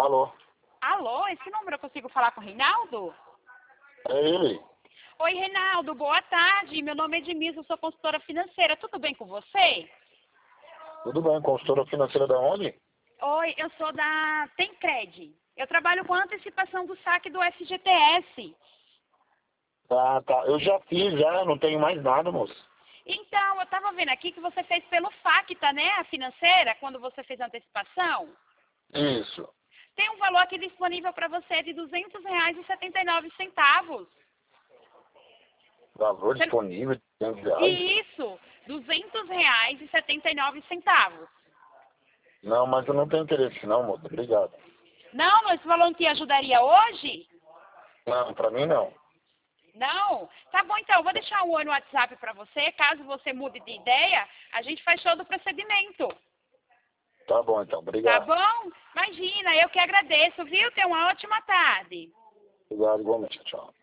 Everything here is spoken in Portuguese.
Alô? Alô, esse número eu consigo falar com o Reinaldo? É ele? Oi, Reinaldo, boa tarde. Meu nome é Edmilson, eu sou consultora financeira. Tudo bem com você? Tudo bem, consultora financeira da onde? Oi, eu sou da Tencred. Eu trabalho com a antecipação do saque do FGTS. Tá. Eu já fiz, já, não tenho mais nada, moço. Então, eu estava vendo aqui que você fez pelo FACTA, né, a financeira, quando você fez a antecipação. Isso. Tem um valor aqui disponível para você de R$ 200,79. Valor Você... disponível de R$ 100. Isso, R$ 200,79. Não, mas eu não tenho interesse não, moço. Obrigado. Não, esse valor não te ajudaria hoje? Não, pra mim não. Não? Tá bom, então, eu vou deixar um oi no WhatsApp para você. Caso você mude de ideia, a gente faz todo o procedimento. Tá bom, então. Tá Obrigado. bom? Imagina, eu que agradeço, viu? Tenha uma ótima tarde. Obrigado, igualmente. Tchau.